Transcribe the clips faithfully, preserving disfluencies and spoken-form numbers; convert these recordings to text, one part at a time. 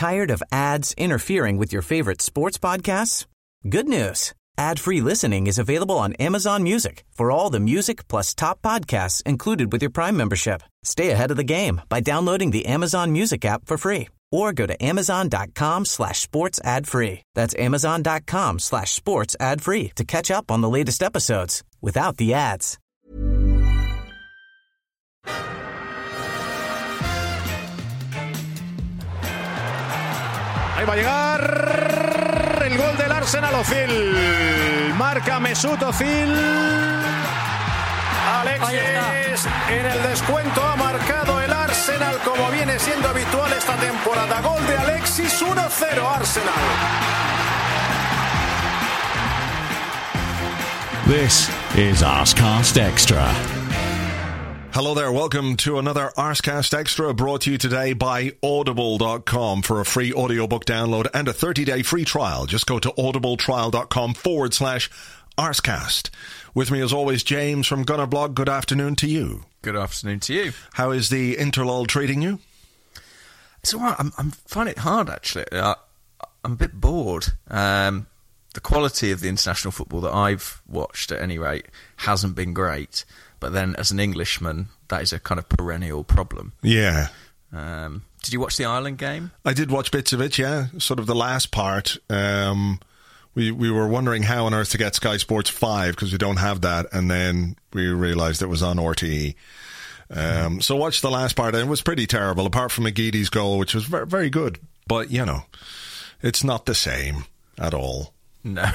Tired of ads interfering with your favorite sports podcasts? Good news. Ad-free listening is available on Amazon Music for all the music plus top podcasts included with your Prime membership. Stay ahead of the game by downloading the Amazon Music app for free or go to amazon.com slash sports ad free. That's amazon.com slash sports ad free to catch up on the latest episodes without the ads. Ahí va a llegar el gol del Arsenal. Ozil. Marca Mesut Ozil. Alexis en el descuento ha marcado el Arsenal como viene siendo habitual esta temporada. Gol de Alexis, uno cero Arsenal. This is Arsecast Extra. Hello there, welcome to another Arsecast Extra brought to you today by audible dot com. For a free audiobook download and a thirty-day free trial, just go to audibletrial.com forward slash Arsecast. With me as always, James from Gunnerblog. Good afternoon to you. Good afternoon to you. How is the interlull treating you? It's all right. I'm, I'm finding it hard, actually. I, I'm a bit bored. Um, the quality of the international football that I've watched, at any rate, hasn't been great. But then, as an Englishman, that is a kind of perennial problem. Yeah. Um, did you watch the Ireland game? I did watch bits of it, yeah. Sort of the last part. Um, we we were wondering how on earth to get Sky Sports five, because we don't have that. And then we realised it was on R T E. Um, so watched the last part, and it was pretty terrible, apart from McGeady's goal, which was very, very good. But, you know, it's not the same at all. No.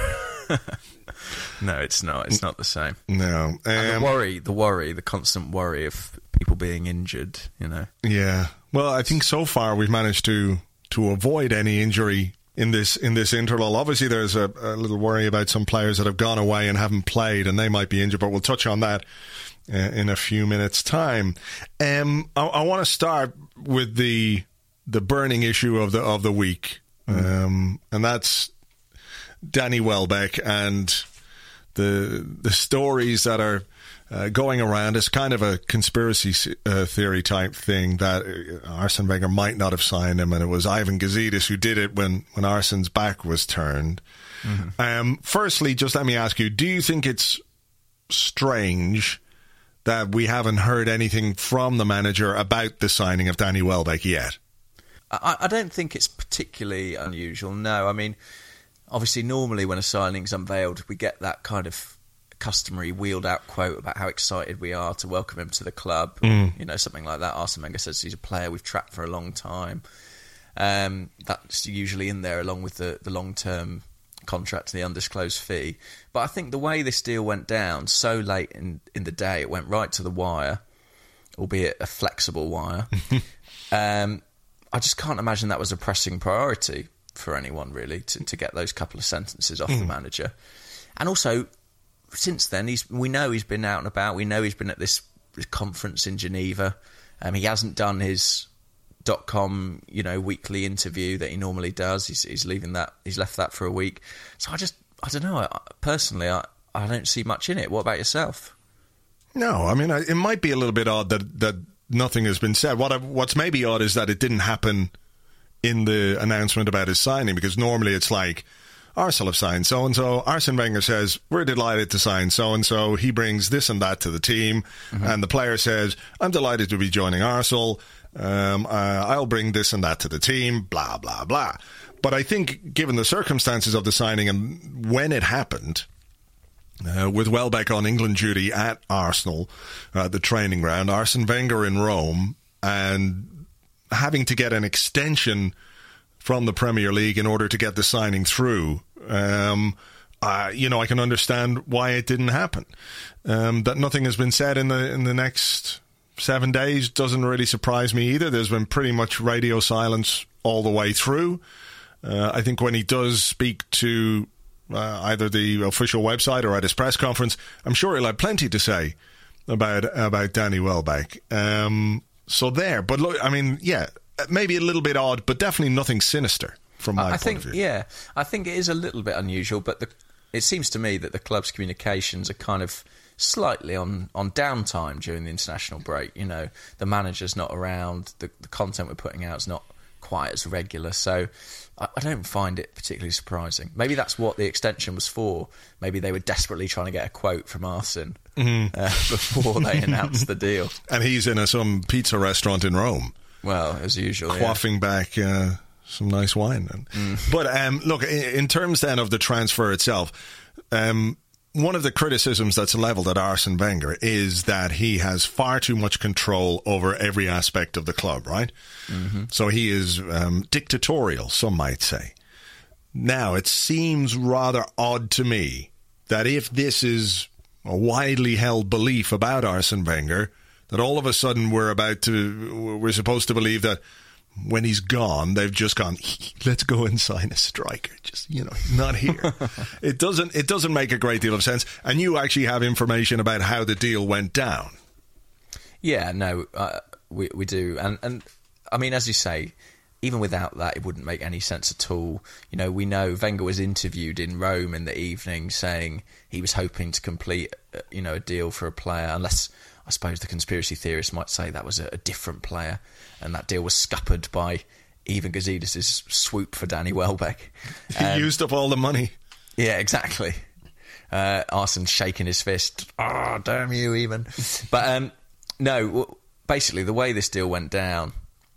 No, it's not. It's not the same. No. Um, and the worry, the worry, the constant worry of people being injured, you know. Yeah. Well, I think so far we've managed to to avoid any injury in this in this interlull. Obviously, there's a, a little worry about some players that have gone away and haven't played, and they might be injured, but we'll touch on that uh, in a few minutes' time. Um, I, I want to start with the the burning issue of the of the week, um, and that's Danny Welbeck and the the stories that are uh, going around. It's kind of a conspiracy uh, theory type thing that Arsene Wenger might not have signed him, and it was Ivan Gazidis who did it when, when Arsene's back was turned. Mm-hmm. Um, firstly, just let me ask you, do you think it's strange that we haven't heard anything from the manager about the signing of Danny Welbeck yet? I, I don't think it's particularly unusual, no. I mean, obviously, normally when a signing's unveiled, we get that kind of customary wheeled-out quote about how excited we are to welcome him to the club. Mm. You know, something like that. Arsene Wenger says he's a player we've tracked for a long time. Um, that's usually in there along with the, the long-term contract and the undisclosed fee. But I think the way this deal went down so late in, in the day, it went right to the wire, albeit a flexible wire. um, I just can't imagine that was a pressing priority for anyone, really, to, to get those couple of sentences off mm. the manager. And also, since then, he's we know he's been out and about. We know he's been at this conference in Geneva. Um, he hasn't done his dot com, you know, weekly interview that he normally does. He's, he's leaving that. He's left that for a week. So I just, I don't know. I, personally, I, I don't see much in it. What about yourself? No, I mean, it might be a little bit odd that that nothing has been said. What what's maybe odd is that it didn't happen in the announcement about his signing, because normally it's like, Arsenal have signed so-and-so, Arsene Wenger says, we're delighted to sign so-and-so, he brings this and that to the team, mm-hmm. and the player says, I'm delighted to be joining Arsenal, um, uh, I'll bring this and that to the team, blah, blah, blah. But I think, given the circumstances of the signing and when it happened, uh, with Welbeck on England duty at Arsenal, uh, the training ground, Arsene Wenger in Rome, and having to get an extension from the Premier League in order to get the signing through, um, uh, you know, I can understand why it didn't happen. Um, that nothing has been said in the in the next seven days doesn't really surprise me either. There's been pretty much radio silence all the way through. Uh, I think when he does speak to uh, either the official website or at his press conference, I'm sure he'll have plenty to say about about Danny Welbeck. Um, so there, but look, I mean, yeah, maybe a little bit odd, but definitely nothing sinister from my I point think, of view. Yeah, I think it is a little bit unusual, but the, it seems to me that the club's communications are kind of slightly on, on downtime during the international break. You know, the manager's not around, the, the content we're putting out is not quite as regular. So I, I don't find it particularly surprising. Maybe that's what the extension was for. Maybe they were desperately trying to get a quote from Arsene mm. uh, before they announced the deal. And he's in a, some pizza restaurant in Rome. Well, as usual, quaffing yeah. back uh, some nice wine. Mm. But um, look, in, in terms then of the transfer itself, um, one of the criticisms that's levelled at Arsene Wenger is that he has far too much control over every aspect of the club, right? Mm-hmm. So he is um, dictatorial, some might say. Now, it seems rather odd to me that if this is a widely held belief about Arsene Wenger, that all of a sudden we're about to, we're supposed to believe that when he's gone, they've just gone, let's go and sign a striker. Just, you know, he's not here. It doesn't, it doesn't make a great deal of sense. And you actually have information about how the deal went down. Yeah, no, uh, we we do. And, and I mean, as you say, even without that, it wouldn't make any sense at all. You know, we know Wenger was interviewed in Rome in the evening saying he was hoping to complete, you know, a deal for a player, unless I suppose the conspiracy theorists might say that was a, a different player, and that deal was scuppered by Ivan Gazidis' swoop for Danny Welbeck. Um, he used up all the money. Yeah, exactly. Uh, Arsene shaking his fist. Oh, damn you, Ivan. But um, no, basically the way this deal went down,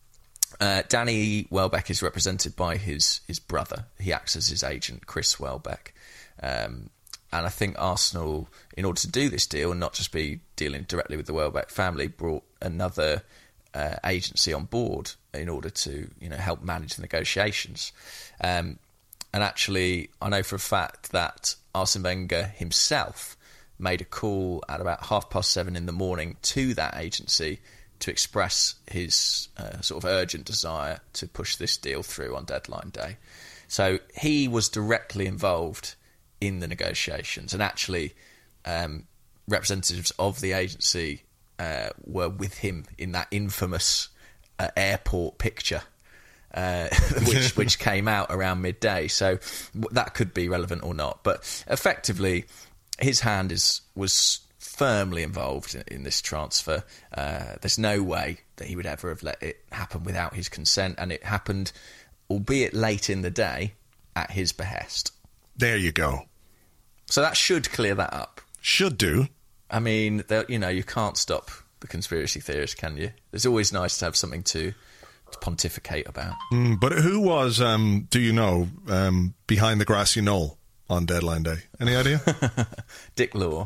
uh, Danny Welbeck is represented by his, his brother. He acts as his agent, Chris Welbeck. Um And I think Arsenal, in order to do this deal and not just be dealing directly with the Welbeck family, brought another uh, agency on board in order to, you know, help manage the negotiations. Um, and actually, I know for a fact that Arsene Wenger himself made a call at about half past seven in the morning to that agency to express his uh, sort of urgent desire to push this deal through on deadline day. So he was directly involved in the negotiations, and actually um, representatives of the agency uh, were with him in that infamous uh, airport picture uh, which which came out around midday. So that could be relevant or not, but effectively his hand is was firmly involved in, in this transfer. Uh, there's no way that he would ever have let it happen without his consent, and it happened, albeit late in the day, at his behest. There you go. So that should clear that up. Should do. I mean, you know, you can't stop the conspiracy theorists, can you? It's always nice to have something to, to pontificate about. Mm, but who was, um, do you know, um, behind the grassy knoll on deadline day? Any idea? Dick Law.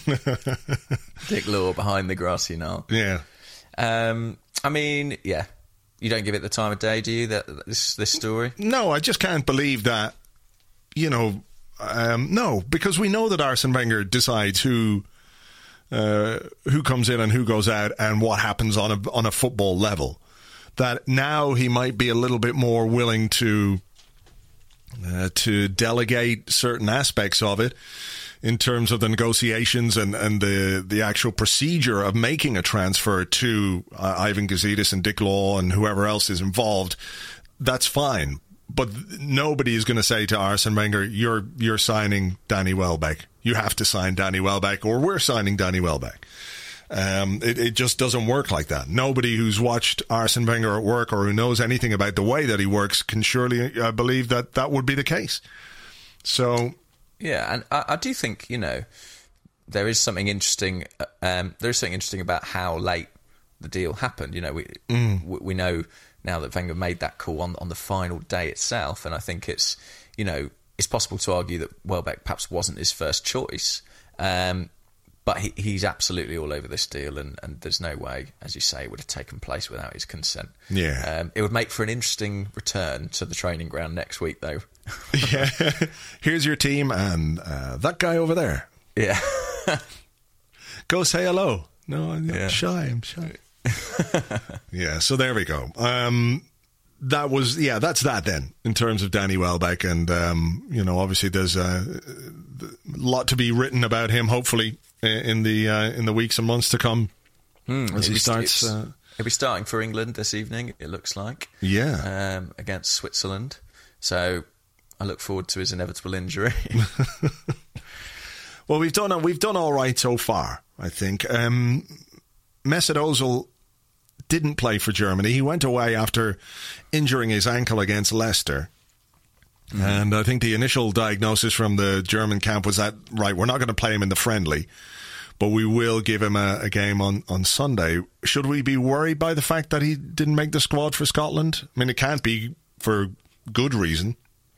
Dick Law behind the grassy knoll. Yeah. Um, I mean, yeah. You don't give it the time of day, do you, that this this story? No, I just can't believe that, you know, um, no, because we know that Arsene Wenger decides who uh, who comes in and who goes out and what happens on a on a football level. That now he might be a little bit more willing to uh, to delegate certain aspects of it in terms of the negotiations and, and the, the actual procedure of making a transfer to uh, Ivan Gazidis and Dick Law and whoever else is involved. That's fine. But nobody is going to say to Arsene Wenger, you're you're signing Danny Welbeck. You have to sign Danny Welbeck, or we're signing Danny Welbeck. Um, it, it just doesn't work like that. Nobody who's watched Arsene Wenger at work or who knows anything about the way that he works can surely uh, believe that that would be the case. So... Yeah, and I, I do think, you know, there is something interesting. Um, there is something interesting about how late the deal happened. You know, we mm. we know now that Wenger made that call on on the final day itself, and I think it's, you know, it's possible to argue that Welbeck perhaps wasn't his first choice, um, but he, he's absolutely all over this deal, and, and there's no way, as you say, it would have taken place without his consent. Yeah, um, it would make for an interesting return to the training ground next week, though. Yeah, here's your team and uh, that guy over there. Yeah. Go say hello. No, I'm yeah. shy, I'm shy. Yeah, so there we go. Um, that was, yeah, that's that then, in terms of Danny Welbeck. And, um, you know, obviously there's a lot to be written about him, hopefully, in the uh, in the weeks and months to come. Mm, as he starts... Uh, he'll be starting for England this evening, it looks like. Yeah. Um, against Switzerland. So... I look forward to his inevitable injury. Well, we've done we've done all right so far, I think. Um, Mesut Ozil didn't play for Germany. He went away after injuring his ankle against Leicester. Mm-hmm. And I think the initial diagnosis from the German camp was that, right, we're not going to play him in the friendly, but we will give him a, a game on, on Sunday. Should we be worried by the fact that he didn't make the squad for Scotland? I mean, it can't be for good reason.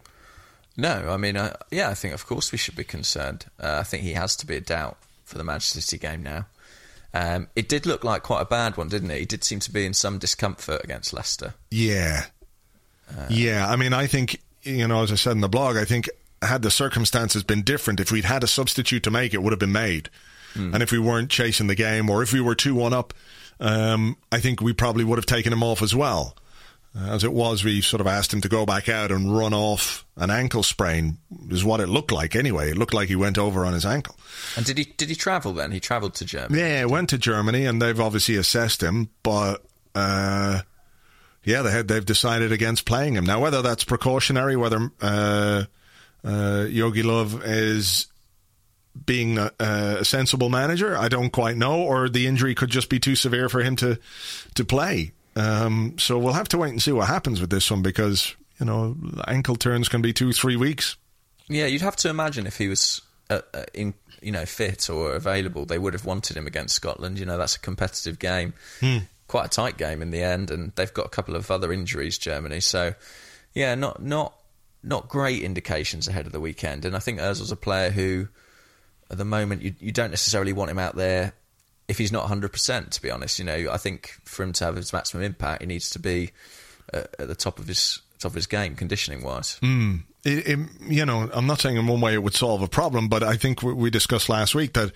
No, I mean, uh, yeah, I think, of course, we should be concerned. Uh, I think he has to be a doubt for the Manchester City game now. Um, it did look like quite a bad one, didn't it? He did seem to be in some discomfort against Leicester. Yeah. Uh, yeah, I mean, I think, you know, as I said in the blog, I think had the circumstances been different, if we'd had a substitute to make, it would have been made. Mm. And if we weren't chasing the game, or if we were two one up, um, I think we probably would have taken him off as well. Uh, as it was, we sort of asked him to go back out and run off an ankle sprain, is what it looked like anyway. It looked like he went over on his ankle. And did he did he travel then? He travelled to Germany? Yeah, he went to Germany, and they've obviously assessed him, but uh, yeah, they had, they've decided against playing him. Now, whether that's precautionary, whether uh, uh, Jogi Löw is being a, a sensible manager, I don't quite know, or the injury could just be too severe for him to, to play. Um, so we'll have to wait and see what happens with this one, because, you know, ankle turns can be two, three weeks. Yeah, you'd have to imagine if he was uh, uh, in, you know, fit or available, they would have wanted him against Scotland. You know, that's a competitive game, hmm. quite a tight game in the end, and they've got a couple of other injuries, Germany. So, yeah, not not not great indications ahead of the weekend. And I think Ozil's a player who, at the moment, you you don't necessarily want him out there if he's not one hundred percent, to be honest. You know, I think for him to have his maximum impact, he needs to be uh, at the top of his top of his game, conditioning-wise. Mm. It, it, you know, I'm not saying in one way it would solve a problem, but I think we discussed last week that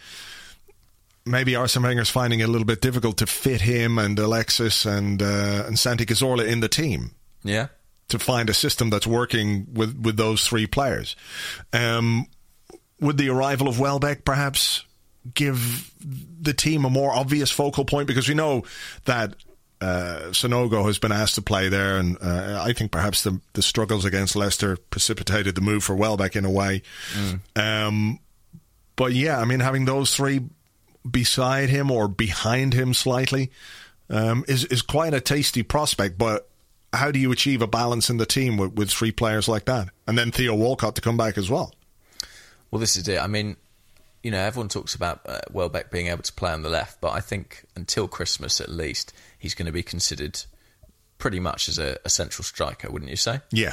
maybe Arsene Wenger's finding it a little bit difficult to fit him and Alexis and uh, and Santi Cazorla in the team. Yeah. To find a system that's working with, with those three players. Um, would the arrival of Welbeck perhaps give the team a more obvious focal point? Because we know that uh, Sonogo has been asked to play there, and uh, I think perhaps the, the struggles against Leicester precipitated the move for Welbeck in a way. Mm. Um, but yeah, I mean, having those three beside him or behind him slightly um, is, is quite a tasty prospect, but how do you achieve a balance in the team with, with three players like that? And then Theo Walcott to come back as well. Well, this is it. I mean, you know, everyone talks about uh, Welbeck being able to play on the left, but I think until Christmas at least, he's going to be considered pretty much as a, a central striker, wouldn't you say? Yeah.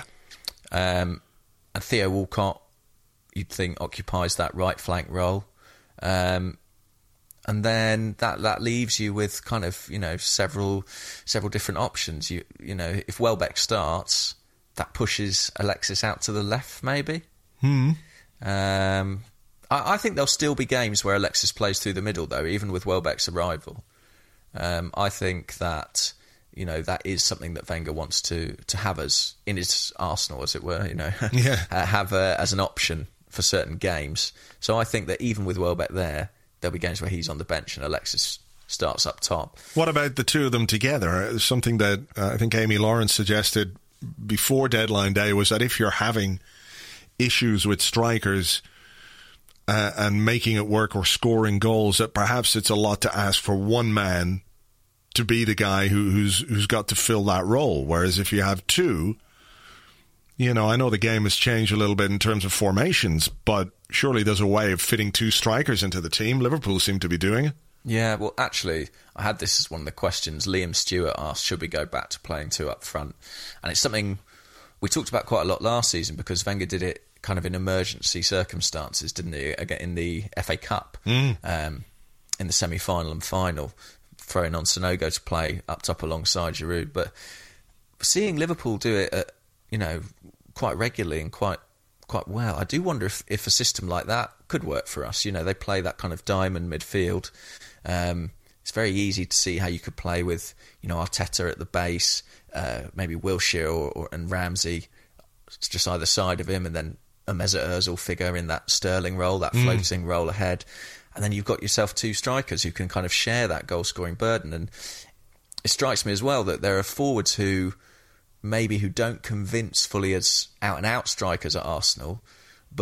Um, and Theo Walcott, you'd think, occupies that right flank role. Um, and then that, that leaves you with kind of, you know, several several different options. You you know, if Welbeck starts, that pushes Alexis out to the left, maybe. Hmm. Um, I, I think there'll still be games where Alexis plays through the middle, though, even with Welbeck's arrival. Um, I think that, you know, that is something that Wenger wants to to have as in his arsenal, as it were. You know, yeah. uh, have uh, as an option for certain games. So I think that even with Welbeck there, there'll be games where he's on the bench and Alexis starts up top. What about the two of them together? Something that uh, I think Amy Lawrence suggested before deadline day was that if you're having issues with strikers uh, and making it work or scoring goals, that perhaps it's a lot to ask for one man to be the guy who, who's who's got to fill that role. Whereas if you have two, you know, I know the game has changed a little bit in terms of formations, but surely there's a way of fitting two strikers into the team. Liverpool seem to be doing it. Yeah, well, actually, I had this as one of the questions. Liam Stewart asked, should we go back to playing two up front? And it's something we talked about quite a lot last season, because Wenger did it kind of in emergency circumstances, didn't he? Again, in the F A Cup, mm. um, in the semi-final and final, throwing on Sonogo to play up top alongside Giroud. But seeing Liverpool do it, at, you know, quite regularly and quite quite well, I do wonder if, if a system like that could work for us. You know, they play that kind of diamond midfield. Um, it's very easy to see how you could play with, you know, Arteta at the base, uh, maybe Wilshere or, or and Ramsey just either side of him, and then a Mesut Ozil figure in that Sterling role, that floating mm. role ahead. And then you've got yourself two strikers who can kind of share that goal-scoring burden. And it strikes me as well that there are forwards who maybe who don't convince fully as out-and-out strikers at Arsenal, but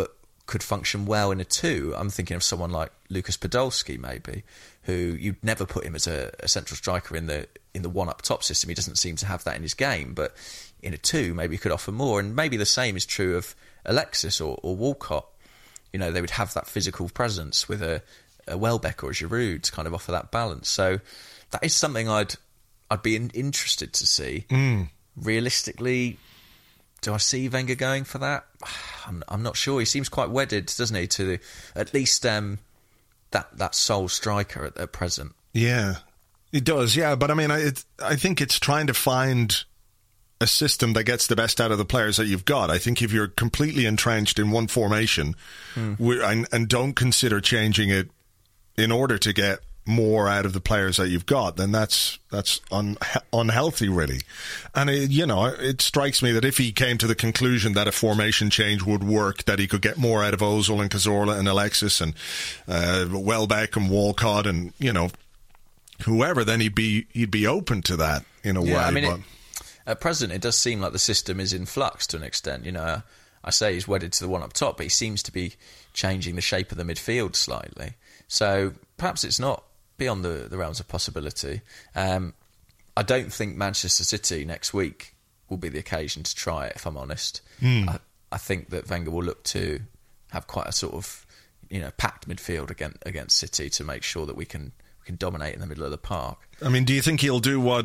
could function well in a two. I'm thinking of someone like Lucas Podolski, maybe, who you'd never put him as a, a central striker in the in the one up top system. He doesn't seem to have that in his game, but in a two, maybe he could offer more. And maybe the same is true of Alexis or, or Walcott. You know, they would have that physical presence with a, a Welbeck or a Giroud to kind of offer that balance. So that is something I'd I'd be in, interested to see. Mm. Realistically, do I see Wenger going for that? I'm, I'm not sure. He seems quite wedded, doesn't he, to the, at least um, that that sole striker at, at present. Yeah, he does. Yeah, but I mean, I it, I think it's trying to find a system that gets the best out of the players that you've got. I think if you're completely entrenched in one formation mm. and, and don't consider changing it in order to get more out of the players that you've got, then that's that's un, unhealthy, really. And it, you know, it strikes me that if he came to the conclusion that a formation change would work, that he could get more out of Ozil and Cazorla and Alexis and uh, Welbeck and Walcott and, you know, whoever, then he'd be he'd be open to that in a yeah, way. I mean, but it, at present, it does seem like the system is in flux to an extent. You know, I say he's wedded to the one up top, but he seems to be changing the shape of the midfield slightly. So perhaps it's not beyond the, the realms of possibility. Um, I don't think Manchester City next week will be the occasion to try it, if I'm honest. Mm. I, I think that Wenger will look to have quite a sort of, you know, packed midfield against, against City to make sure that we can we can dominate in the middle of the park. I mean, do you think he'll do what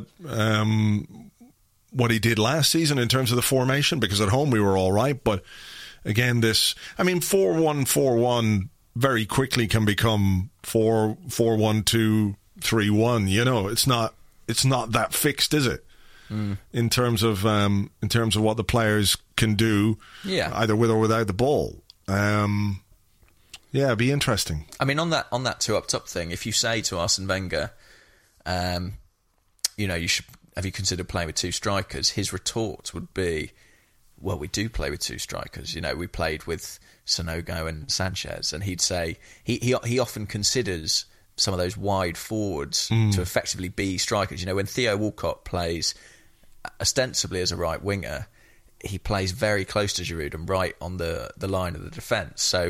um, what he did last season in terms of the formation? Because at home we were all right, but again, this, I mean, four one four one very quickly can become four four one two three one. You know, it's not it's not that fixed, is it? Mm. In terms of um, in terms of what the players can do, yeah, either with or without the ball. Um, yeah, it'd be interesting. I mean, on that on that two up top thing, if you say to Arsene Wenger, um, you know, you should have you considered playing with two strikers? His retort would be, well, we do play with two strikers. You know, we played with Sanogo and Sanchez, and he'd say he he, he often considers some of those wide forwards mm. to effectively be strikers. You know, when Theo Walcott plays ostensibly as a right winger, he plays very close to Giroud and right on the, the line of the defence. So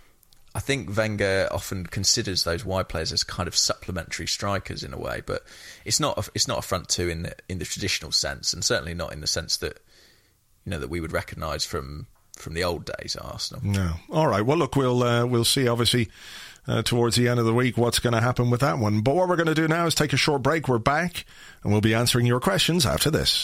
I think Wenger often considers those wide players as kind of supplementary strikers in a way, but it's not a, it's not a front two in the in the traditional sense, and certainly not in the sense that, you know, that we would recognise from from the old days at Arsenal. No. All right. Well, look, we'll uh, we'll see, obviously, uh, towards the end of the week what's going to happen with that one. But what we're going to do now is take a short break. We're back, and we'll be answering your questions after this.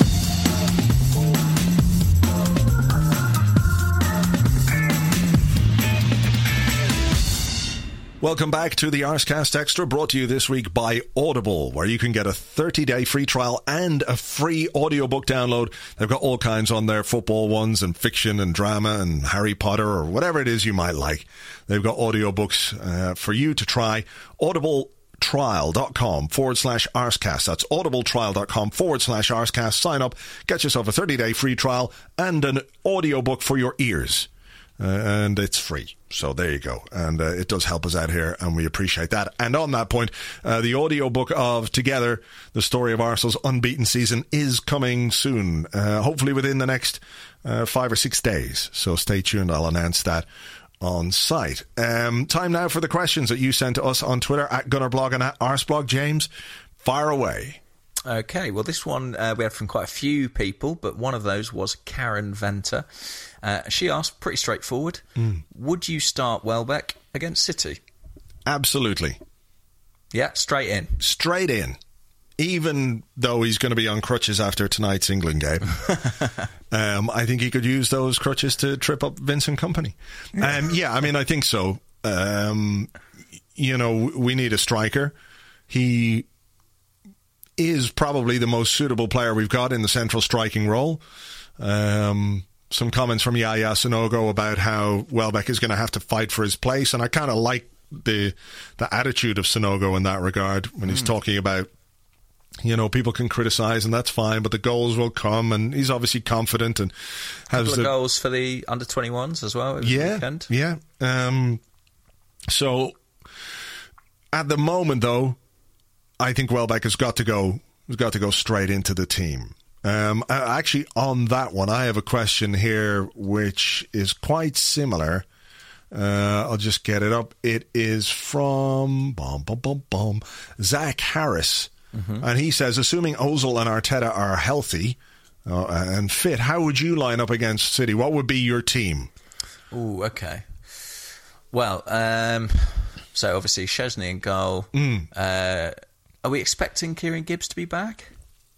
Welcome back to the Arscast Extra, brought to you this week by Audible, where you can get a thirty-day free trial and a free audiobook download. They've got all kinds on there, football ones and fiction and drama and Harry Potter or whatever it is you might like. They've got audiobooks uh, for you to try. audibletrial.com forward slash Arscast. That's audibletrial.com forward slash Arscast. Sign up, get yourself a thirty-day free trial and an audiobook for your ears. Uh, and it's free. So there you go. And uh, it does help us out here, and we appreciate that. And on that point, uh, the audiobook of Together, the story of Arsenal's unbeaten season, is coming soon, uh, hopefully within the next uh, five or six days. So stay tuned. I'll announce that on site. Um, time now for the questions that you sent to us on Twitter, at Gunnerblog and at Arsblog. James, fire away. Okay, well, this one uh, we had from quite a few people, but one of those was Karen Venter. Uh, she asked, pretty straightforward, mm. would you start Welbeck against City? Absolutely. Yeah, straight in. Straight in. Even though he's going to be on crutches after tonight's England game. um, I think he could use those crutches to trip up Vincent Kompany. Yeah, um, yeah I mean, I think so. Um, you know, we need a striker. He is probably the most suitable player we've got in the central striking role. Um, some comments from Yaya Sanogo about how Welbeck is going to have to fight for his place, and I kind of like the the attitude of Sanogo in that regard when mm. he's talking about, you know, people can criticise and that's fine, but the goals will come, and he's obviously confident and has couple the of goals for the under twenty-ones as well. Yeah, weekend. yeah. Um, so at the moment, though, I think Welbeck has got to go. Has got to go straight into the team. Um, actually, on that one, I have a question here which is quite similar Uh, I'll just get it up. It is from bum, bum, bum, bum, Zach Harris. Mm-hmm. And he says, assuming Ozil and Arteta are healthy uh, and fit, how would you line up against City? What would be your team? Oh, okay. Well, um, so obviously Szczesny in goal. Mm. Uh, are we expecting Kieran Gibbs to be back?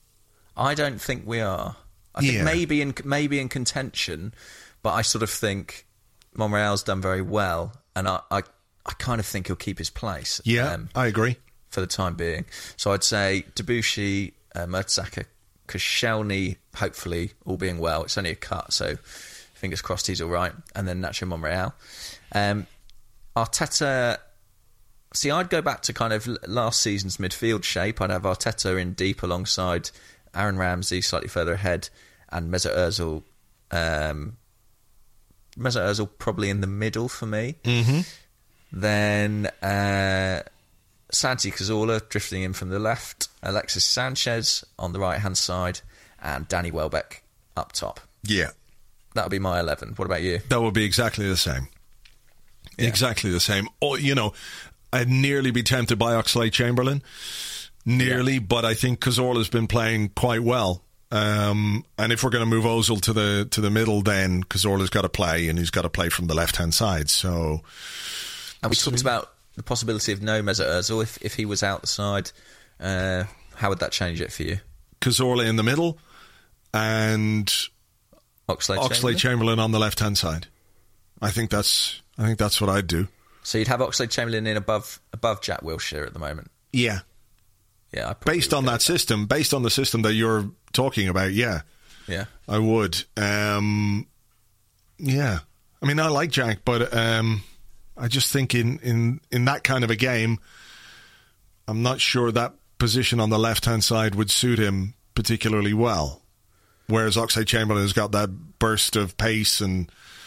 I don't think we are. I think Yeah. maybe in maybe in contention, but I sort of think Monreal's done very well, and I, I, I kind of think he'll keep his place. Yeah, um, I agree. for the time being. So I'd say Debuchy, uh, Mertesacker, Koscielny, hopefully all being well. It's only a cut, so fingers crossed he's all right. And then Nacho Monreal. Um, Arteta. See, I'd go back to kind of last season's midfield shape. I'd have Arteta in deep alongside Aaron Ramsey, slightly further ahead, and Mesut Ozil. Um, Mesut Ozil probably in the middle for me. Mm-hmm. Then uh, Santi Cazorla drifting in from the left, Alexis Sanchez on the right-hand side, and Danny Welbeck up top. Yeah. That would be my eleven. What about you? That would be exactly the same. Yeah. Exactly the same. Oh, you know, I'd nearly be tempted by Oxlade-Chamberlain. Nearly, yeah. But I think Cazorla's been playing quite well. Um, and if we're going to move Ozil to the to the middle, then Cazorla's got to play, and he's got to play from the left-hand side. So, and we talked about the possibility of no Mesut Ozil. If, if he was out the side, uh, how would that change it for you? Cazorla in the middle, and Oxlade-Chamberlain? Oxlade-Chamberlain on the left-hand side. I think that's I think that's what I'd do. So you'd have Oxlade-Chamberlain in above above Jack Wilshere at the moment? Yeah. Yeah, I based on that, that system, based on the system that you're talking about, yeah, yeah, I would. Um, yeah, I mean, I like Jack, but um, I just think in, in, in that kind of a game, I'm not sure that position on the left hand side would suit him particularly well. Whereas Oxlade-Chamberlain has got that burst of pace, and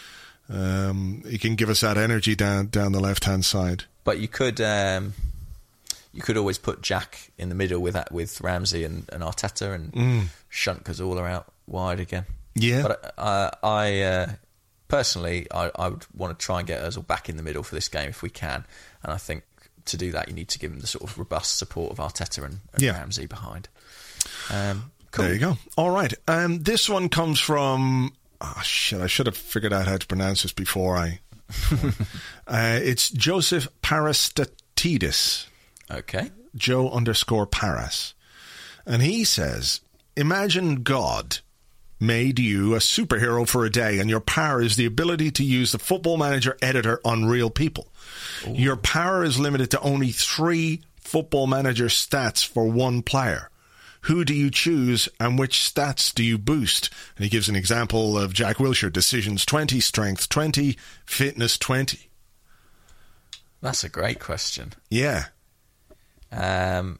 um, he can give us that energy down down the left hand side. But you could. Um You could always put Jack in the middle with that, with Ramsey and, and Arteta, and mm. shunt Cazorla out wide again. Yeah. But uh, I uh, personally, I, I would want to try and get Ozil back in the middle for this game if we can. And I think to do that, you need to give him the sort of robust support of Arteta and, and yeah. Ramsey behind. Um, cool. There you go. All right. Um, this one comes from... Oh, shit, I should have figured out how to pronounce this before I... uh, it's Joseph Parastatidis. Okay. Joe underscore Paras. And he says, imagine God made you a superhero for a day, and your power is the ability to use the Football Manager editor on real people. Ooh. Your power is limited to only three Football Manager stats for one player. Who do you choose, and which stats do you boost? And he gives an example of Jack Wilshere: decisions twenty, strength twenty, fitness twenty. That's a great question. Yeah. Um,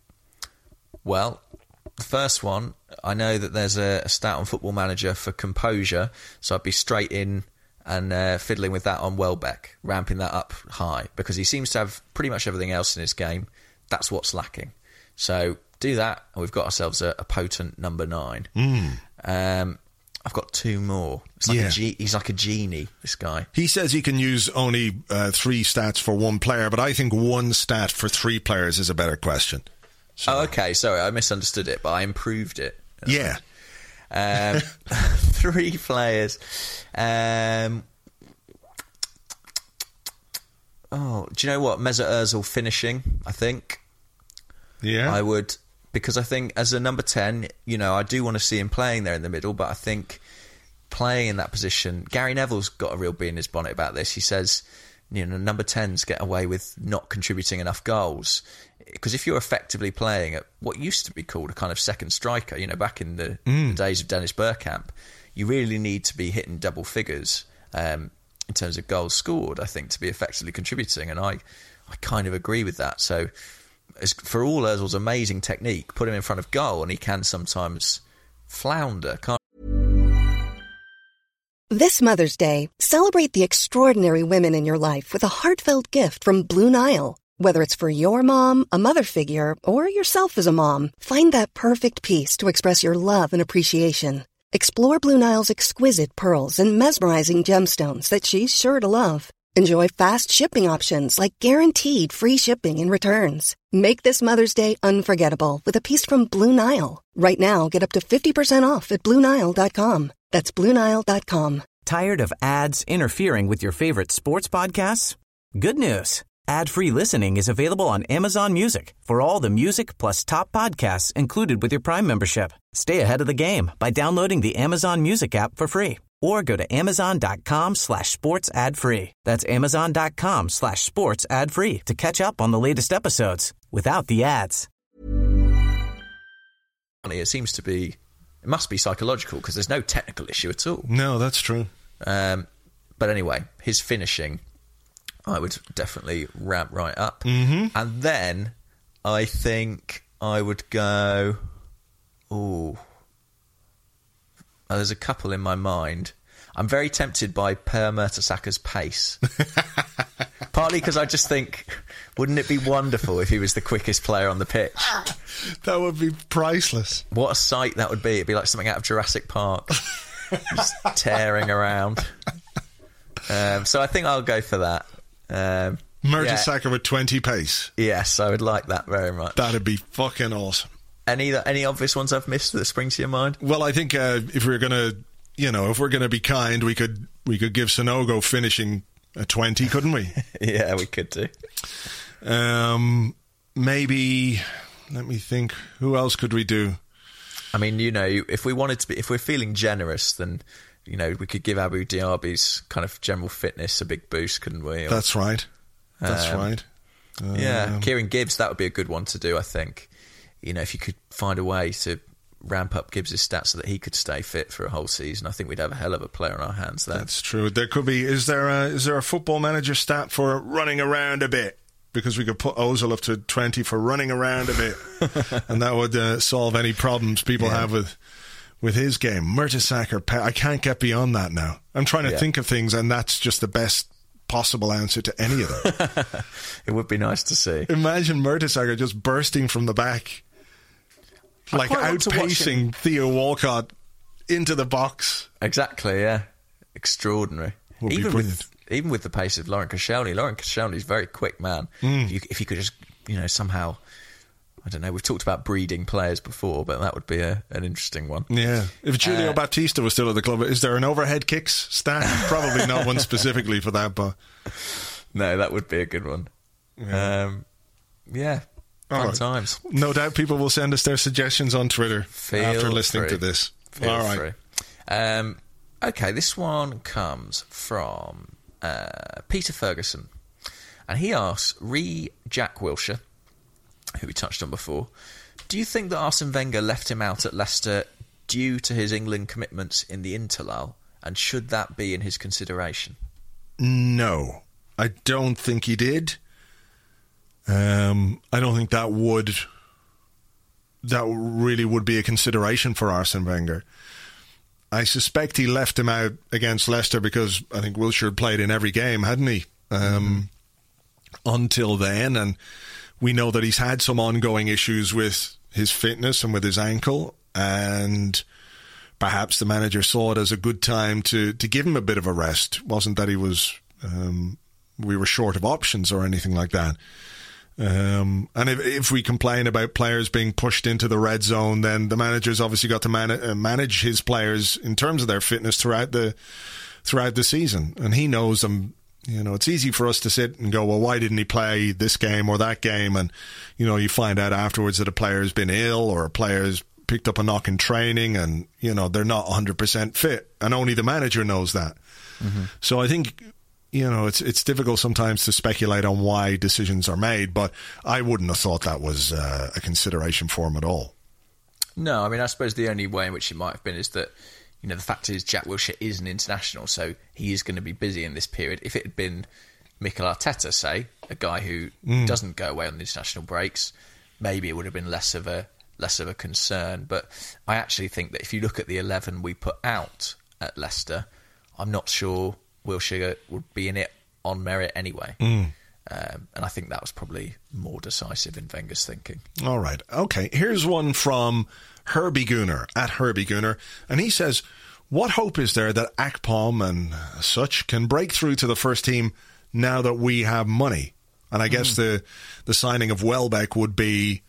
well, the first one, I know that there's a, a stat on Football Manager for composure, so I'd be straight in and uh, fiddling with that on Welbeck, ramping that up high, because he seems to have pretty much everything else in his game. That's what's lacking. So do that, and we've got ourselves a, a potent number nine. Mm. Um, I've got two more. It's like yeah. a ge- he's like a genie, this guy. He says he can use only uh, three stats for one player, but I think one stat for three players is a better question. So. Oh, okay. Sorry, I misunderstood it, but I improved it. Yeah. Um, three players. Um, oh, do you know what? Mesut Ozil finishing, I think. Yeah. I would... Because I think as a number ten, you know, I do want to see him playing there in the middle, but I think playing in that position... Gary Neville's got a real bee in his bonnet about this. He says, you know, number tens get away with not contributing enough goals. Because if you're effectively playing at what used to be called a kind of second striker, you know, back in the, mm. the days of Dennis Bergkamp, you really need to be hitting double figures um, in terms of goals scored, I think, to be effectively contributing. And I, I kind of agree with that. So... As for all Ozil's amazing technique, put him in front of goal and he can sometimes flounder. Can't This Mother's Day, celebrate the extraordinary women in your life with a heartfelt gift from Blue Nile. Whether it's for your mom, a mother figure, or yourself as a mom, find that perfect piece to express your love and appreciation. Explore Blue Nile's exquisite pearls and mesmerizing gemstones that she's sure to love. Enjoy fast shipping options like guaranteed free shipping and returns. Make this Mother's Day unforgettable with a piece from Blue Nile. Right now, get up to fifty percent off at Blue Nile dot com. That's Blue Nile dot com. Tired of ads interfering with your favorite sports podcasts? Good news. Ad-free listening is available on Amazon Music for all the music plus top podcasts included with your Prime membership. Stay ahead of the game by downloading the Amazon Music app for free or go to amazon.com slash sports ad free. That's amazon.com slash sports ad free to catch up on the latest episodes without the ads. It seems to be, it must be psychological because there's no technical issue at all. No, that's true. Um, but anyway, his finishing, I would definitely ramp right up. Mm-hmm. And then I think I would go, ooh, oh, there's a couple in my mind. I'm very tempted by Per Mertesaker's pace. Partly because I just think, wouldn't it be wonderful if he was the quickest player on the pitch? That would be priceless. What a sight that would be. It'd be like something out of Jurassic Park. Just tearing around. Um, so I think I'll go for that. Um, Mertesaker yeah. with twenty pace. Yes, I would like that very much. That'd be fucking awesome. Any any obvious ones I've missed that spring to your mind? Well, I think uh, if we're gonna, you know, if we're gonna be kind, we could we could give Sonogo finishing a twenty, couldn't we? Yeah, we could do. Um, maybe. Let me think. Who else could we do? I mean, you know, if we wanted to be, if we're feeling generous, then you know we could give Abu Diaby's kind of general fitness a big boost, couldn't we? Or, That's right. That's um, right. Um, yeah, Kieran Gibbs, that would be a good one to do, I think. You know, if you could find a way to ramp up Gibbs' stats so that he could stay fit for a whole season, I think we'd have a hell of a player on our hands there. That's true. There could be. Is there a is there a Football Manager stat for running around a bit? Because we could put Ozil up to twenty for running around a bit, and that would uh, solve any problems people yeah. have with with his game. Mertesaker, I can't get beyond that now. I'm trying to yeah. think of things, and that's just the best possible answer to any of them. It would be nice to see. Imagine Mertesaker just bursting from the back, like outpacing Theo Walcott into the box. Exactly, yeah. Extraordinary. Would even be brilliant. with even with the pace of Laurent Koscielny. Laurent Koscielny's a very quick man. Mm. If, you, if you could just, you know, somehow, I don't know, we've talked about breeding players before, but that would be a, an interesting one. Yeah. If Julio uh, Baptista was still at the club, is there an overhead kicks stat? Probably not one specifically for that, but... No, that would be a good one. Yeah. Um, yeah. Fun right. times. No doubt people will send us their suggestions on Twitter Feel after listening free. to this. Feel All right. free. Um, okay, this one comes from uh, Peter Ferguson. And he asks, re Jack Wilshere, who we touched on before, do you think that Arsene Wenger left him out at Leicester due to his England commitments in the interlull? And should that be in his consideration? No, I don't think he did. Um, I don't think that would that really would be a consideration for Arsene Wenger. I suspect he left him out against Leicester because I think Wilshere had played in every game, hadn't he? Um, mm-hmm. Until then, and we know that he's had some ongoing issues with his fitness and with his ankle, and perhaps the manager saw it as a good time to, to give him a bit of a rest. It wasn't that he was um, we were short of options or anything like that. Um, and if, if we complain about players being pushed into the red zone, then the manager's obviously got to man- uh, manage his players in terms of their fitness throughout the throughout the season, and he knows them. You know, it's easy for us to sit and go, well, why didn't he play this game or that game? And, you know, you find out afterwards that a player's been ill or a player's picked up a knock in training and, you know, they're not one hundred percent fit. And only the manager knows that. Mm-hmm. So I think, you know, it's it's difficult sometimes to speculate on why decisions are made, but I wouldn't have thought that was uh, a consideration for him at all. No, I mean, I suppose the only way in which it might have been is that, you know, the fact is Jack Wilshere is an international, so he is going to be busy in this period. If it had been Mikel Arteta, say, a guy who mm. doesn't go away on the international breaks, maybe it would have been less of a less of a concern. But I actually think that if you look at the eleven we put out at Leicester, I'm not sure Wilshere would be in it on merit anyway. Mm. Um, and I think that was probably more decisive in Wenger's thinking. All right. Okay. Here's one from Herbie Gooner, at Herbie Gooner. And he says, what hope is there that Akpom and such can break through to the first team now that we have money. And I guess mm. the the signing of Welbeck would be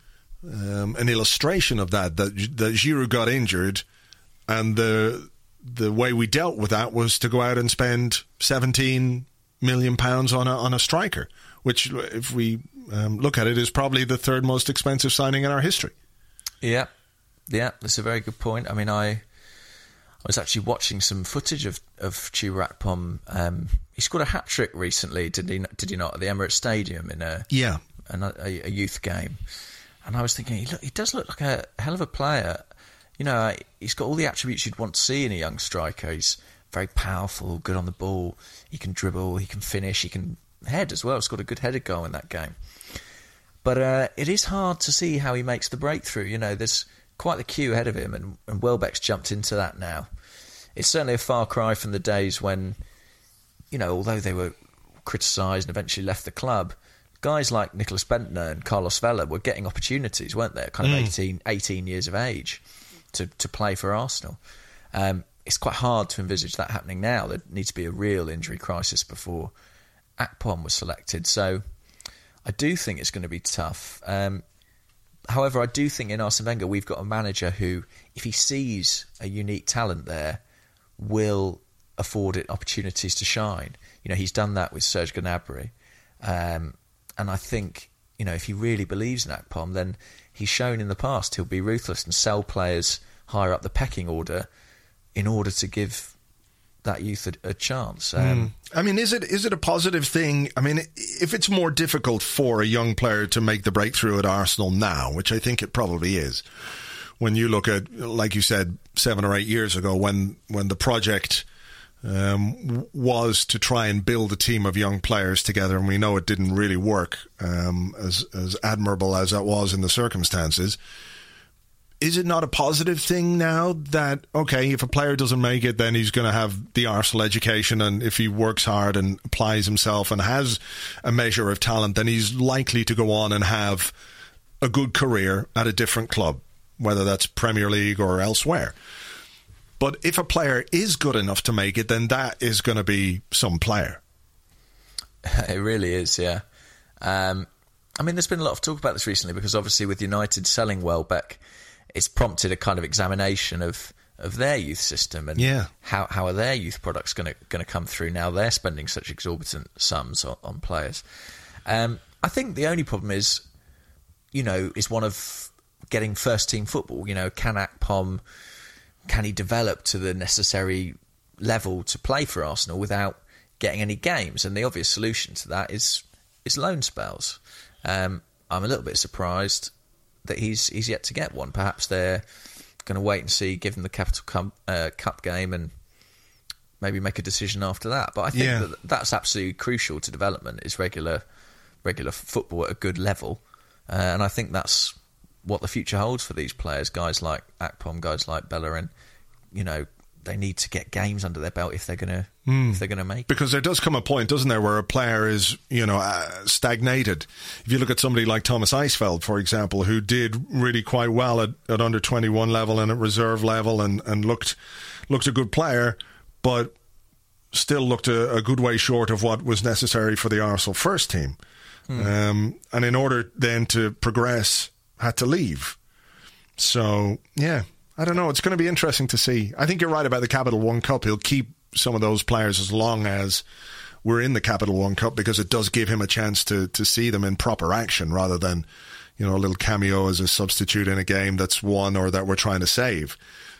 um, an illustration of that, that that Giroud got injured, and the the way we dealt with that was to go out and spend seventeen million pounds on a on a striker, which, if we um, look at it, is probably the third most expensive signing in our history. Yeah, yeah, that's a very good point. I mean, I I was actually watching some footage of of Chuba Akpom. Um, he scored a hat trick recently, did he? Did he not, at the Emirates Stadium in a yeah a, a, a youth game? And I was thinking, he, look, he does look like a hell of a player. You know, he's got all the attributes you'd want to see in a young striker. He's very powerful, good on the ball. He can dribble, he can finish, he can head as well. He's got a good headed goal in that game. But uh, it is hard to see how he makes the breakthrough. You know, there's quite the queue ahead of him, and, and Welbeck's jumped into that now. It's certainly a far cry from the days when, you know, although they were criticised and eventually left the club, guys like Nicholas Bentner and Carlos Vela were getting opportunities, weren't they? Kind of mm. eighteen, eighteen years of age to, to play for Arsenal. Um, it's quite hard to envisage that happening now. There needs to be a real injury crisis before Akpom was selected. So I do think it's going to be tough. Um, however, I do think in Arsene Wenger we've got a manager who, if he sees a unique talent there, will afford it opportunities to shine. You know, he's done that with Serge Gnabry. Um, and I think, you know, if he really believes in Akpom, then he's shown in the past he'll be ruthless and sell players higher up the pecking order in order to give that youth a, a chance. Um, mm. I mean, is it is it a positive thing? I mean, if it's more difficult for a young player to make the breakthrough at Arsenal now, which I think it probably is, when you look at, like you said, seven or eight years ago, when when the project um, was to try and build a team of young players together, and we know it didn't really work, um, as as admirable as that was in the circumstances. Is it not a positive thing now that, okay, if a player doesn't make it, then he's going to have the Arsenal education, and if he works hard and applies himself and has a measure of talent, then he's likely to go on and have a good career at a different club, whether that's Premier League or elsewhere. But if a player is good enough to make it, then that is going to be some player. It really is, yeah. Um, I mean, there's been a lot of talk about this recently, because obviously with United selling Welbeck, it's prompted a kind of examination of, of their youth system and yeah. how how are their youth products going to going to come through now they're spending such exorbitant sums on, on players. Um, I think the only problem is, you know, is one of getting first team football. You know, can Akpom, can he develop to the necessary level to play for Arsenal without getting any games? And the obvious solution to that is is loan spells. Um, I'm a little bit surprised that he's he's yet to get one. Perhaps they're going to wait and see, give him the Capital Cup, uh, Cup game, and maybe make a decision after that. But I think yeah. that that's absolutely crucial to development, is regular regular football at a good level. Uh, and I think that's what the future holds for these players, guys like Akpom, guys like Bellerin. You know, they need to get games under their belt if they're going to mm. if they're going to make it. Because there does come a point, doesn't there, where a player is, you know, uh, stagnated. If you look at somebody like Thomas Eisfeld, for example, who did really quite well at, at under twenty-one level and at reserve level, and, and looked looked a good player, but still looked a, a good way short of what was necessary for the Arsenal first team. Mm. Um, and in order then to progress, had to leave. So, yeah. I don't know. It's going to be interesting to see. I think you're right about the Capital One Cup. He'll keep some of those players as long as we're in the Capital One Cup, because it does give him a chance to to see them in proper action, rather than, you know, a little cameo as a substitute in a game that's won or that we're trying to save.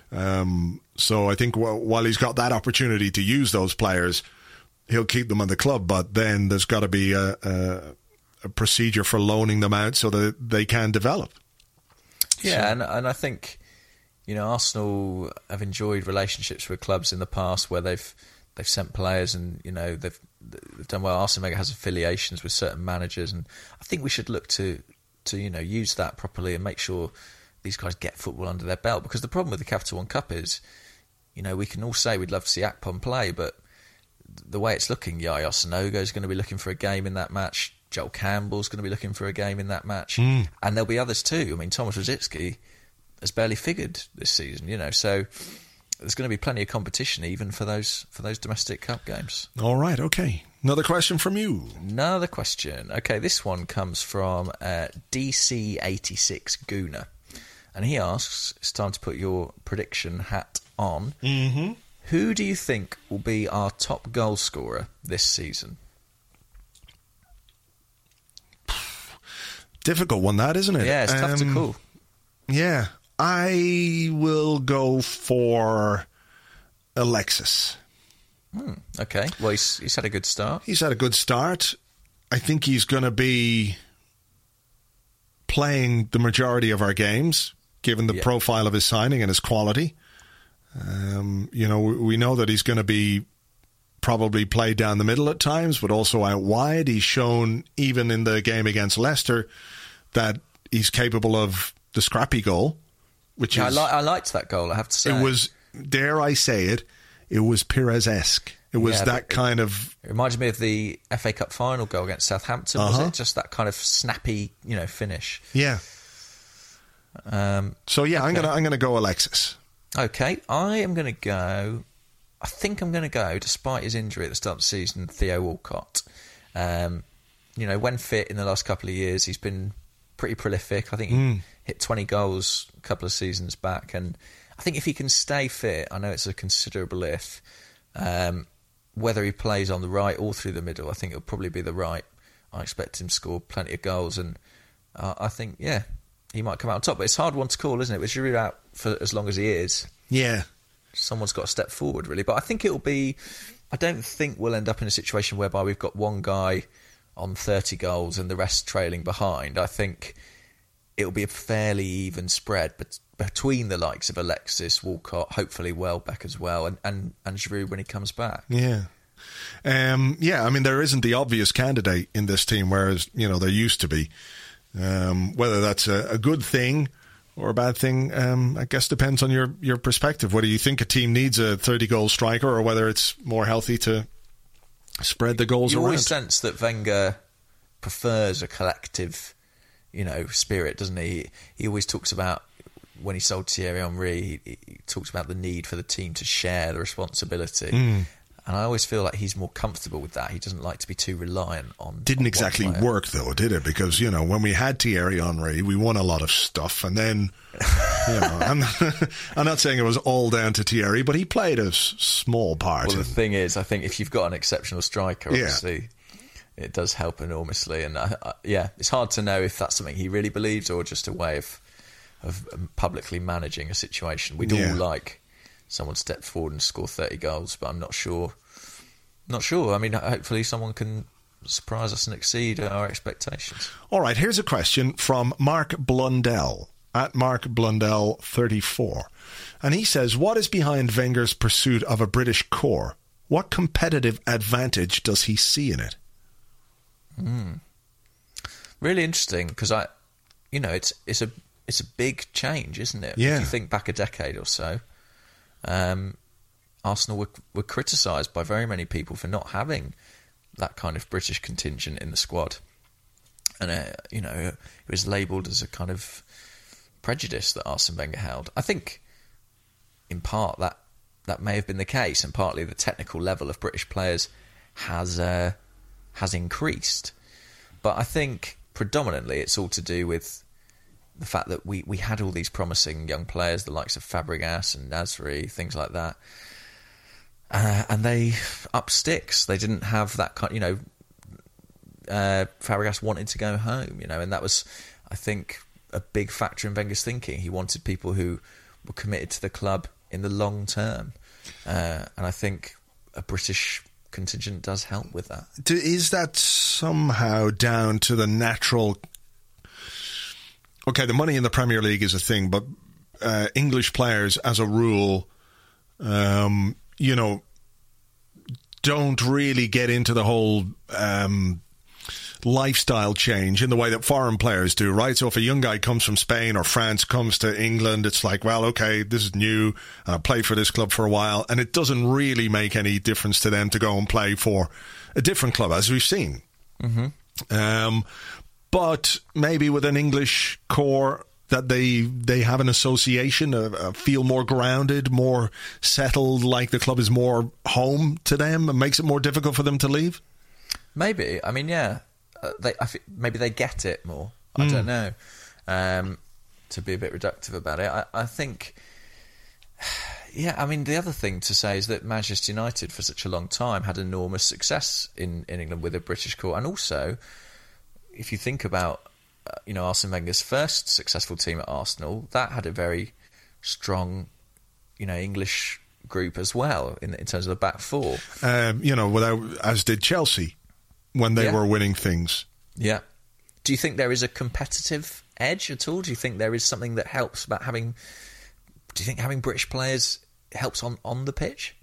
Um, so I think w- while he's got that opportunity to use those players, he'll keep them in the club. But then there's got to be a, a, a procedure for loaning them out so that they can develop. Yeah, so. and and I think, you know, Arsenal have enjoyed relationships with clubs in the past where they've they've sent players, and, you know, they've, they've done well. Arsene Wenger has affiliations with certain managers, and I think we should look to to you know use that properly and make sure these guys get football under their belt. Because the problem with the Capital One Cup is, you know, we can all say we'd love to see Akpom play, but the way it's looking, Yaya Sanogo is going to be looking for a game in that match. Joel Campbell's going to be looking for a game in that match, mm. and there'll be others too. I mean, Thomas Rosicky has barely figured this season, you know, so there's going to be plenty of competition even for those for those domestic cup games. All right, okay. Another question from you. Another question. Okay, this one comes from uh, D C eighty-six Gooner. And he asks, it's time to put your prediction hat on. Mm-hmm. Who do you think will be our top goal scorer this season? Difficult one, that, isn't it? Yeah, it's tough um, to call. Yeah. I will go for Alexis. Hmm, okay. Well, he's, he's had a good start. He's had a good start. I think he's going to be playing the majority of our games, given the yeah. profile of his signing and his quality. Um, you know, we know that he's going to be probably played down the middle at times, but also out wide. He's shown, even in the game against Leicester, that he's capable of the scrappy goal, which yeah, is... I, li- I liked that goal, I have to say. It was, dare I say it, it was Pires-esque. It was yeah, that it, kind of... It reminds me of the F A Cup final goal against Southampton, uh-huh. was it? Just that kind of snappy, you know, finish. Yeah. Um, so, yeah, okay. I'm going to I'm gonna go Alexis. Okay, I am going to go... I think I'm going to go, despite his injury at the start of the season, Theo Walcott. Um, you know, when fit in the last couple of years, he's been pretty prolific. I think he mm. hit twenty goals a couple of seasons back. And I think if he can stay fit, I know it's a considerable if, um, whether he plays on the right or through the middle, I think it'll probably be the right. I expect him to score plenty of goals. And uh, I think, yeah, he might come out on top. But it's a hard one to call, isn't it? With Giroud out for as long as he is. Yeah. Someone's got to step forward, really. But I think it'll be... I don't think we'll end up in a situation whereby we've got one guy on thirty goals and the rest trailing behind. I think it'll be a fairly even spread but between the likes of Alexis, Walcott, hopefully Welbeck as well, and, and, and Giroud when he comes back. Yeah. Um, yeah, I mean, there isn't the obvious candidate in this team, whereas, you know, there used to be. Um, whether that's a, a good thing or a bad thing, um, I guess depends on your, your perspective. Whether you think a team needs a thirty-goal striker or whether it's more healthy to spread the goals you around. You always sense that Wenger prefers a collective, you know, spirit, doesn't he? He always talks about, when he sold Thierry Henry, he, he talks about the need for the team to share the responsibility. Mm. And I always feel like he's more comfortable with that. He doesn't like to be too reliant on... Didn't on exactly work, though, did it? Because, you know, when we had Thierry Henry, we won a lot of stuff. And then, you know, I'm, I'm not saying it was all down to Thierry, but he played a s- small part. Well, the thing is, I think if you've got an exceptional striker, obviously, yeah. it does help enormously. And, I, I, yeah, it's hard to know if that's something he really believes or just a way of, of publicly managing a situation. We'd yeah. all like... someone step forward and score thirty goals, but I'm not sure. Not sure. I mean, hopefully someone can surprise us and exceed our expectations. All right, here's a question from Mark Blundell, at Mark Blundell thirty-four. And he says, what is behind Wenger's pursuit of a British core? What competitive advantage does he see in it? Mm. Really interesting, because I, you know, it's it's a it's a big change, isn't it? Yeah. If you think back a decade or so. Um, Arsenal were, were criticised by very many people for not having that kind of British contingent in the squad. And, uh, you know, it was labelled as a kind of prejudice that Arsene Wenger held. I think, in part, that, that may have been the case, and partly the technical level of British players has uh, has increased. But I think, predominantly, it's all to do with the fact that we, we had all these promising young players, the likes of Fabregas and Nasri, things like that, uh, and they up sticks. They didn't have that kind, you know. Uh, Fabregas wanted to go home, you know, and that was, I think, a big factor in Wenger's thinking. He wanted people who were committed to the club in the long term, uh, and I think a British contingent does help with that. Is that somehow down to the natural? Okay, the money in the Premier League is a thing, but uh, English players, as a rule, um, you know, don't really get into the whole um, lifestyle change in the way that foreign players do, right? So if a young guy comes from Spain or France, comes to England, it's like, well, okay, this is new, and I played for this club for a while, and it doesn't really make any difference to them to go and play for a different club, as we've seen. Mm-hmm. Um But maybe with an English core that they they have an association, uh, uh, feel more grounded, more settled, like the club is more home to them, and makes it more difficult for them to leave? Maybe. I mean, yeah. Uh, they I think maybe they get it more. I mm. don't know. Um, to be a bit reductive about it, I, I think. Yeah, I mean, the other thing to say is that Manchester United, for such a long time, had enormous success in, in England with a British core, and also, if you think about, uh, you know, Arsene Wenger's first successful team at Arsenal, that had a very strong, you know, English group as well in in terms of the back four. Um, you know, without as did Chelsea when they yeah. were winning things. Yeah. Do you think there is a competitive edge at all? Do you think there is something that helps about having? Do you think having British players helps on, on the pitch?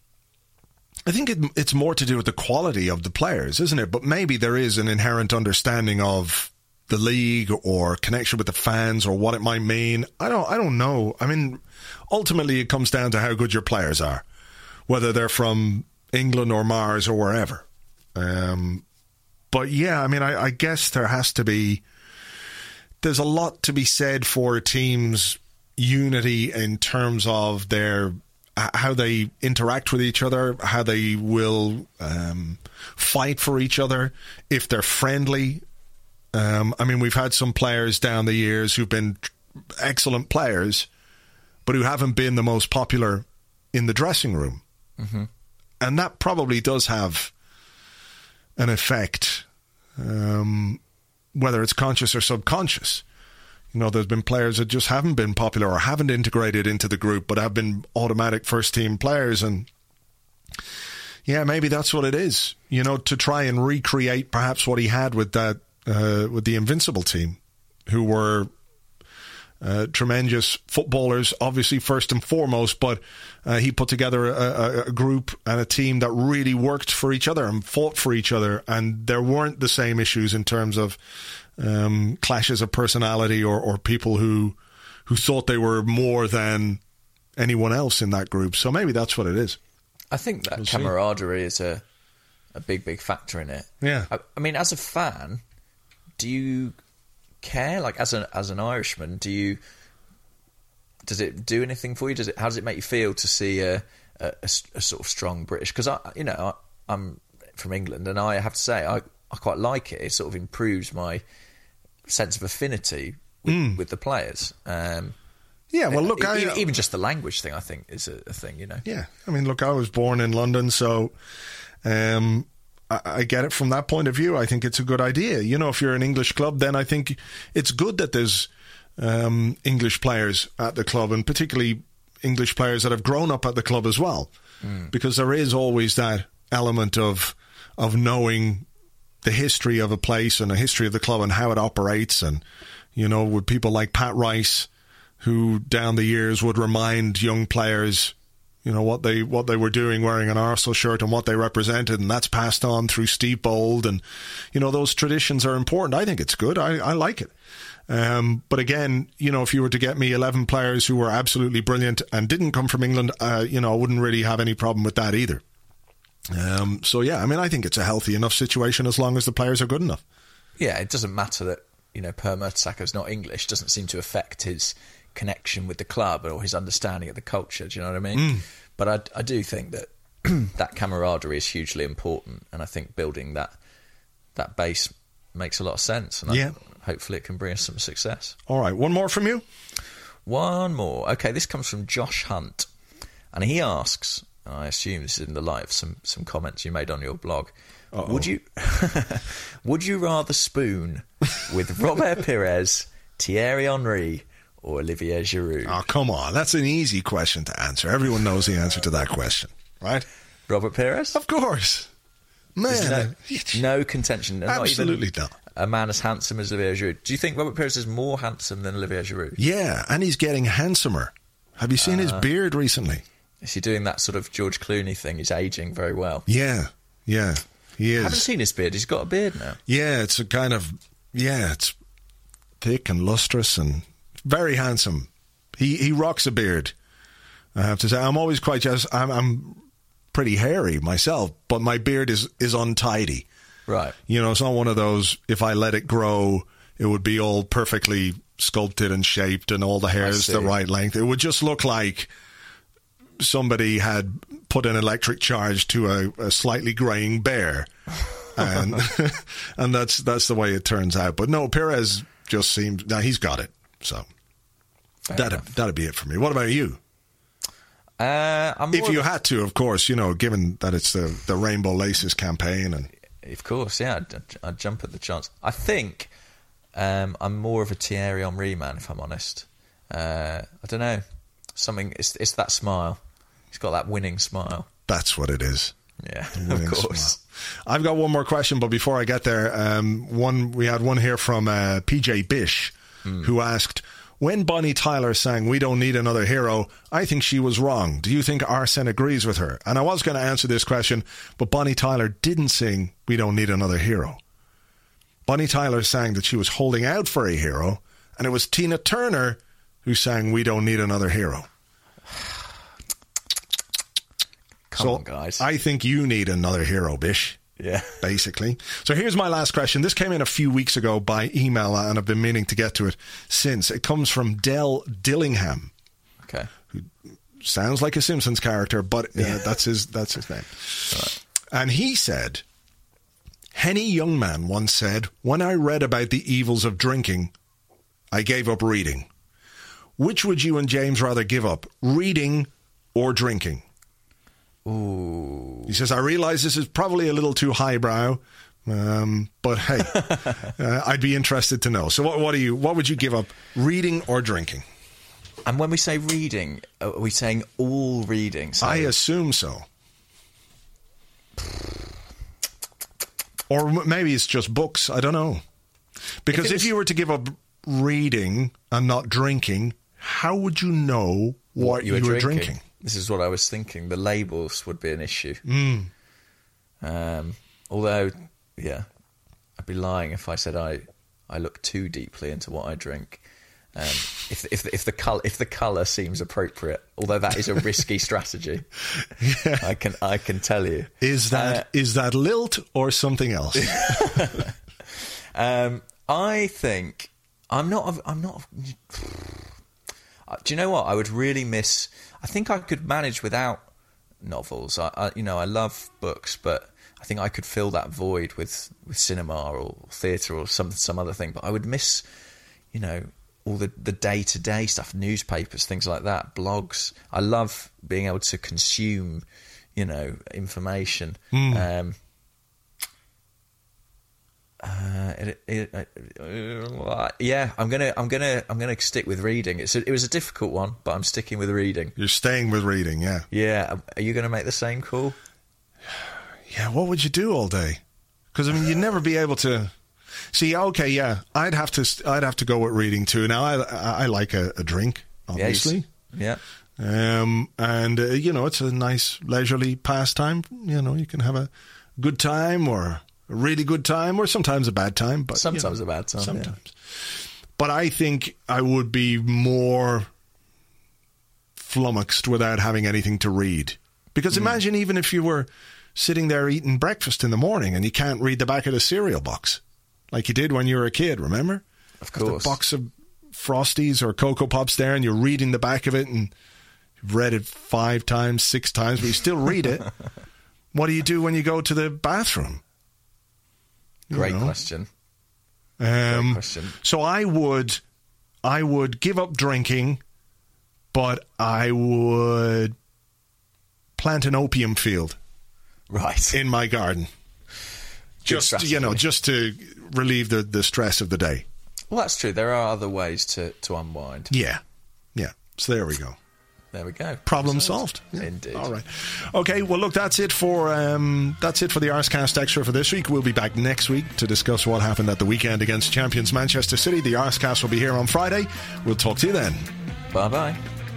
I think it, it's more to do with the quality of the players, isn't it? But maybe there is an inherent understanding of the league or connection with the fans or what it might mean. I don't. I don't know. I mean, ultimately, it comes down to how good your players are, whether they're from England or Mars or wherever. Um, but yeah, I mean, I, I guess there has to be. There's a lot to be said for teams' unity in terms of their how they interact with each other, how they will um, fight for each other, if they're friendly. Um, I mean, we've had some players down the years who've been excellent players, but who haven't been the most popular in the dressing room. Mm-hmm. And that probably does have an effect, um, whether it's conscious or subconscious. You know, there's been players that just haven't been popular or haven't integrated into the group, but have been automatic first-team players. And, yeah, maybe that's what it is, you know, to try and recreate perhaps what he had with that, uh, with the Invincible team, who were uh, tremendous footballers, obviously, first and foremost, but uh, he put together a, a group and a team that really worked for each other and fought for each other, and there weren't the same issues in terms of Um, clashes of personality or, or people who who thought they were more than anyone else in that group. So maybe that's what it is. I think that we'll camaraderie see. is a a big, big factor in it. Yeah. I, I mean, as a fan, do you care? Like, as an as an Irishman, do you does it do anything for you? Does it? How does it make you feel to see a a, a, a sort of strong British? Because I, you know, I, I'm from England, and I have to say, I I quite like it. It sort of improves my sense of affinity with, mm. with the players. Um, yeah, well, look, even, I, even just the language thing, I think, is a, a thing, you know. Yeah, I mean, look, I was born in London, so um, I, I get it from that point of view. I think it's a good idea. You know, if you're an English club, then I think it's good that there's um, English players at the club, and particularly English players that have grown up at the club as well, mm. because there is always that element of of knowing the history of a place and a history of the club and how it operates. And, you know, with people like Pat Rice, who down the years would remind young players, you know, what they what they were doing wearing an Arsenal shirt and what they represented, and that's passed on through Steve Bold. And, you know, those traditions are important. I think it's good. I, I like it. Um, but again, you know, if you were to get me eleven players who were absolutely brilliant and didn't come from England, uh, you know, I wouldn't really have any problem with that either. Um, so, yeah, I mean, I think it's a healthy enough situation as long as the players are good enough. Yeah, it doesn't matter that, you know, Per Mertesacker is not English. It doesn't seem to affect his connection with the club or his understanding of the culture. Do you know what I mean? Mm. But I, I do think that that camaraderie is hugely important, and I think building that that base makes a lot of sense. And yeah. I, hopefully it can bring us some success. All right, one more from you? One more. Okay, this comes from Josh Hunt, and he asks... I assume this is in the light of some, some comments you made on your blog. Uh-oh. Would you would you rather spoon with Robert Pires, Thierry Henry, or Olivier Giroud? Oh, come on. That's an easy question to answer. Everyone knows the answer to that question, right? Robert Pires? Of course. Man. No, no contention. Absolutely not. not. A man as handsome as Olivier Giroud. Do you think Robert Pires is more handsome than Olivier Giroud? Yeah, and he's getting handsomer. Have you seen uh, his beard recently? Is he doing that sort of George Clooney thing? He's ageing very well. Yeah, yeah, he is. I haven't seen his beard. He's got a beard now. Yeah, it's a kind of, yeah, it's thick and lustrous and very handsome. He he rocks a beard, I have to say. I'm always quite jealous. I'm, I'm pretty hairy myself, but my beard is, is untidy. Right. You know, it's not one of those, if I let it grow, it would be all perfectly sculpted and shaped and all the hair is the right length. It would just look like somebody had put an electric charge to a, a slightly greying bear and and that's that's the way it turns out. But no, Perez just seems now he's got it. So that that'd be it for me. What about you? Uh, I'm if you of, had to, of course, you know, given that it's the the Rainbow Laces campaign, and of course, yeah, I'd, I'd jump at the chance. I think um, I'm more of a Thierry Henry man, if I'm honest. Uh, I don't know, something. It's it's that smile. He's got that winning smile. That's what it is. Yeah, of course. Smile. I've got one more question, but before I get there, um, one we had one here from uh, P J Bish, mm. who asked, when Bonnie Tyler sang "We Don't Need Another Hero," I think she was wrong. Do you think Arsene agrees with her? And I was going to answer this question, but Bonnie Tyler didn't sing "We Don't Need Another Hero." Bonnie Tyler sang that she was holding out for a hero, and it was Tina Turner who sang "We Don't Need Another Hero." Come so on, guys. I think you need another hero, Bish. Yeah. Basically. So here's my last question. This came in a few weeks ago by email, and I've been meaning to get to it since. It comes from Del Dillingham. Okay. Who sounds like a Simpsons character, but uh, yeah. that's his that's his name. Right. And he said, Henny Youngman once said, when I read about the evils of drinking, I gave up reading. Which would you and James rather give up, reading or drinking? Ooh. He says, I realise this is probably a little too highbrow, um, but hey, uh, I'd be interested to know. So what, what do you? What would you give up, reading or drinking? And when we say reading, are we saying all reading? So- I assume so. Or maybe it's just books. I don't know. Because if, was- if you were to give up reading and not drinking, how would you know what, what you, you were drinking? drinking? This is what I was thinking. The labels would be an issue. Mm. Um, although, yeah, I'd be lying if I said I, I look too deeply into what I drink. Um, if if if the color if the color seems appropriate, although that is a risky strategy, yeah. I can I can tell you. Is that uh, is that lilt or something else? um, I think I'm not. I'm not. Do you know what? I would really miss. I think I could manage without novels. I, I, you know, I love books, but I think I could fill that void with, with cinema or theatre or some some other thing. But I would miss, you know, all the, the day-to-day stuff, newspapers, things like that, blogs. I love being able to consume, you know, information. Mm. Um, Uh, it, it, uh, yeah, I'm gonna, I'm gonna, I'm gonna stick with reading. It's a, it was a difficult one, but I'm sticking with reading. You're staying with reading, yeah. Yeah, are you gonna make the same call? Yeah, what would you do all day? Because I mean, you'd never be able to. See, okay, yeah, I'd have to, I'd have to go with reading too. Now, I, I like a, a drink, obviously. Yeah. Um, and uh, you know, it's a nice leisurely pastime. You know, you can have a good time or a really good time, or sometimes a bad time. But sometimes you know, a bad time. Sometimes. Yeah. But I think I would be more flummoxed without having anything to read. Because mm. imagine even if you were sitting there eating breakfast in the morning and you can't read the back of the cereal box, like you did when you were a kid. Remember? Of course. The box of Frosties or Cocoa Pops there, and you're reading the back of it, and you've read it five times, six times, but you still read it. What do you do when you go to the bathroom? Great you know? question. Um, Great question. So I would, I would give up drinking, but I would plant an opium field, right, in my garden. Good just strategy. You know, just to relieve the, the stress of the day. Well, that's true. There are other ways to, to unwind. Yeah, yeah. So there we go. There we go. Problem solved. Yeah. Indeed. All right. Okay. Well, look, that's it for um, that's it for the Arscast Extra for this week. We'll be back next week to discuss what happened at the weekend against champions Manchester City. The Arscast will be here on Friday. We'll talk to you then. Bye bye.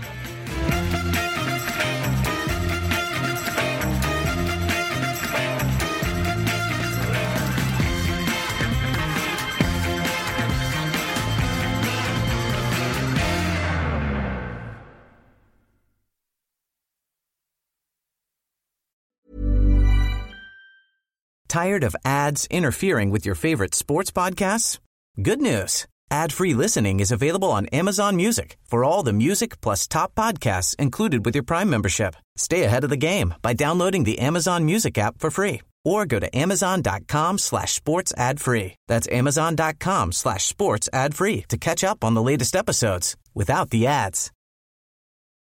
Tired of ads interfering with your favorite sports podcasts? Good news. Ad-free listening is available on Amazon Music for all the music plus top podcasts included with your Prime membership. Stay ahead of the game by downloading the Amazon Music app for free or go to amazon.com slash sports ad free. That's amazon.com slash sports ad free to catch up on the latest episodes without the ads.